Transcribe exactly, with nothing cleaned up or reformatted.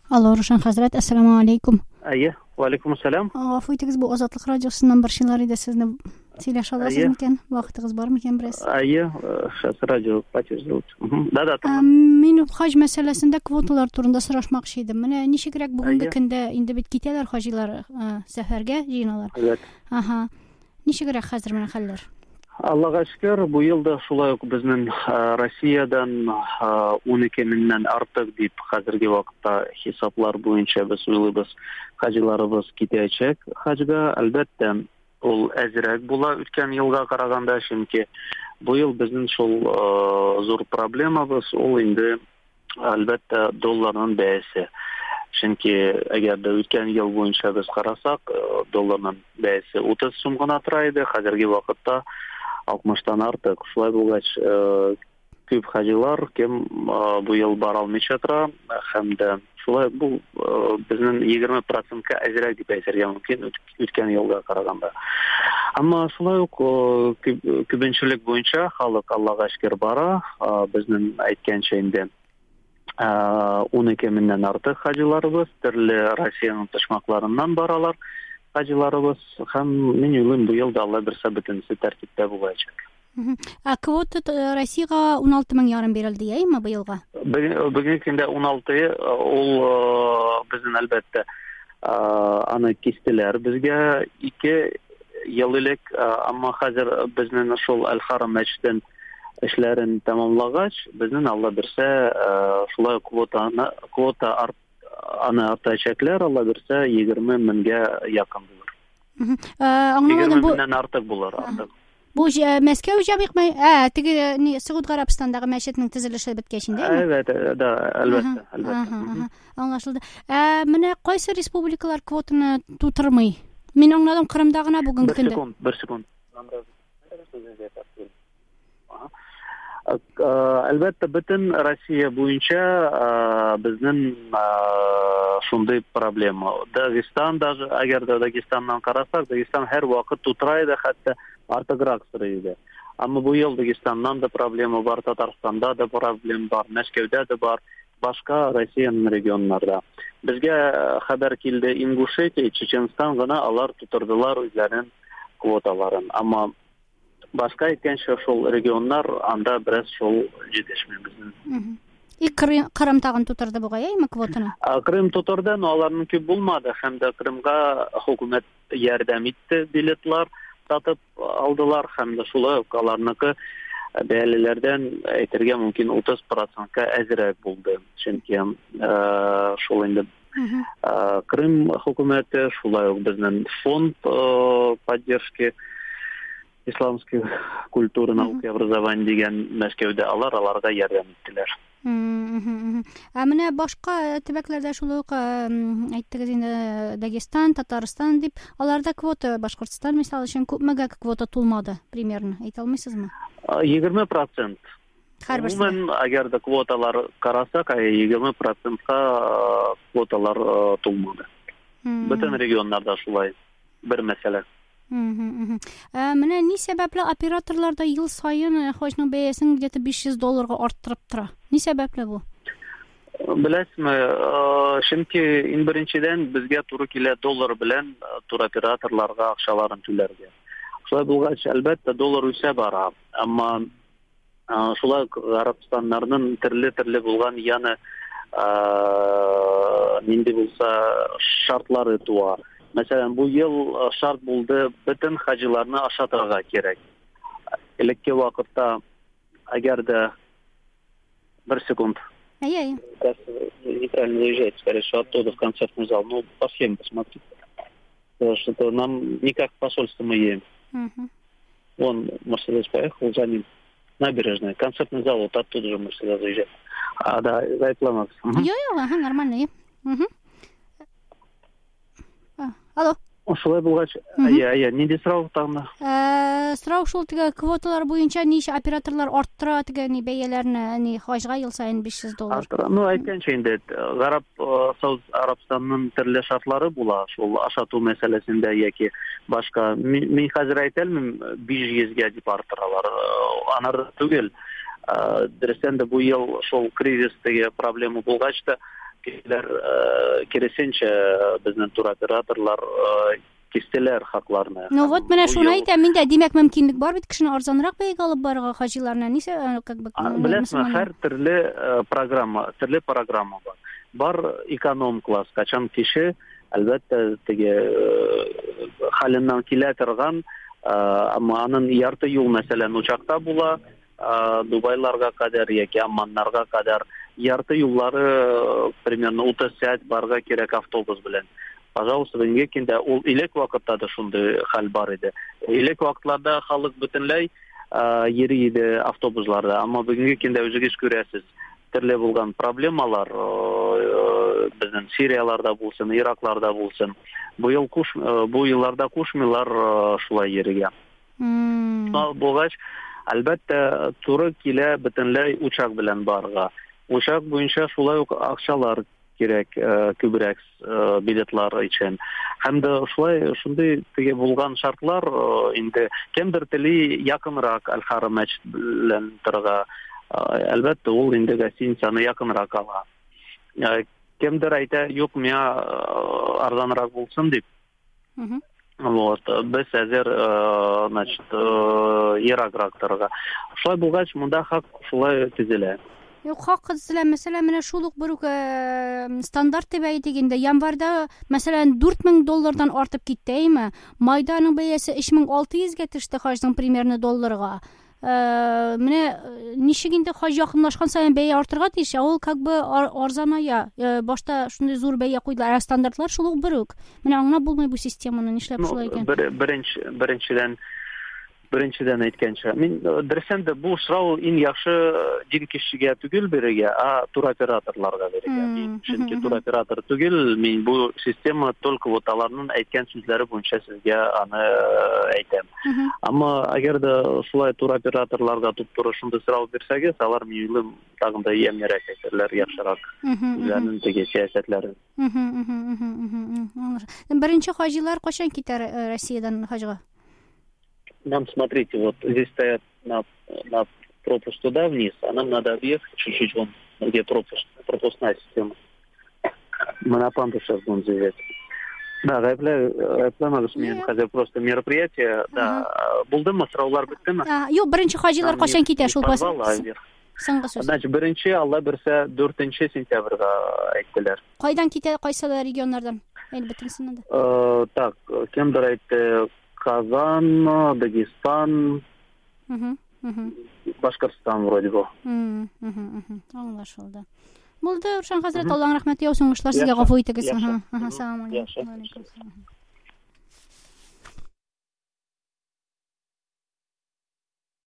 Алло, Рушан хәзрәт, ассаламу алейкум. Әйе, валейкум ассалам. Гафу итегез, бу Азатлык радиосыннан борчылар иде, сезне сөйләшә аласыз микән? Вакытыгыз бар микән бераз? Әйе, шәс радио подтверждает. Да, да, тамам. Мин хаҗ мәсьәләсендә квоталар турында сорашмакчы идем. Менә ничегрәк бүгенге көндә инде бит китәләр хаҗилар сәфәргә, җыйналар. Аха. Ничегрәк хәзер менә хәлләр? Аллага шөкер, бу елда шулай ук безнең Россиядән ун ике меңнән артык дип хәзерге вакытта хисаплар буенча без уйлыйбыз, хаҗиларыбыз китәчәк хаҗга. Әлбәттә, ул әзрәк була үткән елга караганда, чөнки бу ел безнең шул зур проблемабыз ул инде әлбәттә долларның бәясе. Чөнки әгәр дә үткән ел буенча без карасак, долларның бәясе утыз сум гына тора иде, хәзерге вакытта алтмыштан артык. Шулай булгач, күп хаҗилар кем бу ел бара алмыйча тора, һәм дә шулай бу безнең егерме процентка әзрәк дип әйтергә мөмкин үткән елга караганда. Әмма шулай ук күбенчелек буенча халык Аллага шөкер бара, безнең әйткәнчә инде ун ике меңнән артык хаҗиларыбыз төрле Россиянең тышмакларыннан баралар. Хаҗиларыбыз һәм мин уйлыйм, бу елда Алла берсә бөтенсе тәртиптә булачак. А квота Россиягә ун алты мең ярым бирелде, яймы бу елга? Бүгенге көндә ун алты, ул безнең әлбәттә аны кистеләр безгә ике ел элек, әмма хәзер безнең шул Әл-Харам мәчетен эшләрен тәмамлагач, безнең Алла берсә шулай квотаны квота арт аны артачаклар, Алла берсә егерме меңгә якын булыр. Аңламадым, бу меңнән артык булыр. Бу Мәскәү җәмгыятьме? Ә, теге ни Сауд Гарәбстандагы мәчетнең төзелеше беткәч инде. Evet, да, әлбәттә, әлбәттә. Аңлашылды. Ә, менә кайсы республикалар квотаны тутырмый? Мин аңладым, Кырымда гына бүгенге көндә. Бер секунд, бер секунд. Әлбәттә, бөтен Россия буенча безнең шундый проблема. Дагестан, даже әгәр дә Дагестаннан карасак, Дагестан һәр вакыт тутыра иде, хәтта артыграк сорый иде. Әмма бу ел Дагестаннан да проблема бар, Татарстанда да проблема бар, Мәскәүдә дә бар, башка Россиянең регионнарда. Безгә хәбәр килде, Ингушетия, Чеченстан гына алар тутырдылар үзләренең квоталарын. Әмма башка әйткәнчә шул регионнар анда бераз шул җитешми безнең. И Кырым тагын тутырды буга, яймы квотаны? Кырым тутырды, но аларның күп булмады, һәм дә Кырымга хөкүмәт ярдәм итте, билетлар сатып алдылар, һәм дә шулай ук аларныкы бәяләрдән әйтергә мөмкин утыз процентка әзрәк булды. Чөнки шул инде Кырым хөкүмәте, шулай ук безнең фонд поддержки исламской культуры, науки, образования дигән Мәскәүдә алар аларга ярдәм иттеләр. Ә менә башка төбәкләрдә шул ук әйттегез инде Дагестан, Татарстан дип, аларда квота, Башкортстан мисалы өчен күпмегә квота тулмады, примерно, әйтә алмыйсызмы? егерме процент. Һәрберсе. Гомумән, әгәр дә квоталар карасак, егерме процентка квоталар тулмады. Бөтен регионнарда шулай бер мәсьәлә. Менә ни сәбәпле операторларда ел сайын хаҗның бәясен где-то биш йөз долларга арттырып тора? Ни сәбәпле бу? Беләсезме, чөнки ин беренчедән безгә туры килә доллар белән туроператорларга акчаларын түләргә. Шулай булгач, әлбәттә доллар үсә бара, әмма шулай Гарәбстаннарның төрле-төрле булган яны нинди булса шартлары туа. Мәсәлән, бу ел шарт булды, бөтен хаҗиларны ашатырга кирәк. Элекке вакытта, әгәр дә бер секунд. Ай-ай. Неправильно заезжает, скорее всего, оттуда в концертный зал. Ну, по схеме посмотрите. Потому что нам никак посольство мы едем. Вон Мерседес поехал за ним. Набережная. Концертный зал, вот оттуда же мы всегда заезжаем. А, да, за Ипламов. Йо-йо, ага, нормально. Алло. Шулай булгач, ая, нинди сорау тагында? Сорау шул, теге квоталар буенча ничә операторлар арттыра, теге ни бәяләрне, ни хаҗга ел сайын биш йөз доллар. Ну, әйткәнчә инде, Гарәп Сауд Арабстанның төрле шартлары була, шул ашату мәсьәләсендә яки башка. Мин хәзер әйтәлмим, биш йөзгә дип арттыралар. Анар түгел. Дөрестән дә бу ел шул кризис теге проблема булгач та кешеләр киресенчә безнең туроператорлар кистеләр хакларны. Ну вот менә шуны әйтәм мин дә, димәк мөмкинлек бар бит кешене арзанрак бәягә алып барырга хаҗиларны. Нисә как бы беләсезме, һәр төрле программа, төрле программа бар. Бар эконом класс, качан кеше әлбәттә теге хәленнән килә торган, әмма аның ярты юл мәсәлән учакта була, Дубайларга кадәр яки Амманнарга кадәр ярты юллары примерно утыз сәгать барга кирәк автобус белән. Пожалуйста, бүгенге көндә ул илек вакытта да шундый хәл бар иде. Илек вакытларда халык бөтенләй йөри иде автобусларда, әмма бүгенге көндә үзегез күрәсез, төрле булган проблемалар безнең Сирияларда булсын, Иракларда булсын. Бу ел куш бу елларда кушмыйлар шулай йөригә. Булгач, әлбәттә, туры килә бөтенләй учак белән барга. Учак буенча шулай ук акчалар кирәк күбрәк билетлар өчен. Һәм дә шулай шундый теге булган шартлар инде кемдер тели якынрак Әл-Харам мәчет белән торга. Әлбәттә, ул инде гостиницаны якынрак ала. Кемдер әйтә, юк, миңа арзанрак булсын дип. Вот, без әзер, значит, ераграк торга. Шулай булгач, монда хак шулай төзелә. Юк, хак төзелә, мәсәлән, менә шул ук бер үк стандарт дип әйтегендә, январьда, мәсәлән, дүрт мең доллардан артып киттеме, майда аның бәясе өч мең алты йөзгә төште хаҗның примерно долларга. Менә ничек инде хаҗ якынлашкан саен бәя артырга тиеш, ул как бы арзаная. Башта шундый зур бәя куйдылар, стандартлар шул ук бер үк. Менә аңлап булмый бу системаны, нишләп шулай икән? Беренче беренчедән Беренчедән әйткәнчә, мин дөресен дә бу сорау иң яхшы дин кешегә түгел бирергә, а туроператорларга бирергә. Мин чөнки туроператор түгел, мин бу система только вот аларның әйткән сүзләре буенча сезгә аны әйтәм. Әмма әгәр дә шулай туроператорларга туп-туры шундый сорау бирсәгез, алар минем тагын да ямьрәк әйтерләр, яхшырак үзләренең теге сәясәтләрен. Беренче хаҗилар кайчан китәр Россиядән хаҗга? Нам, смотрите, вот здесь стоят на, на пропуск туда вниз, а нам надо объехать чуть-чуть вон, где пропуск, пропускная система. Мы на панту сейчас будем заезжать. Да, гаепләмәгез минем хәзер просто мероприятие. Да, булдымы, сораулар биттеме? Юк, беренче хаҗилар кайчан китә шул пас? Соңгы сүз. Значит, беренче, Алла берсә, дүртенче сентябрьгә әйттеләр. Кайдан китә, кайсы регионнардан? Әйт битенсен инде. Так, кемдер әйтте, Казан, Дагестан, Башкортстан вроде бы. Аңлашылды. Булды, Рушан хәзрәт, Аллаһ рәхмәт яусын, уңышлар сезгә гафу итегез. Ассаламу алейкум.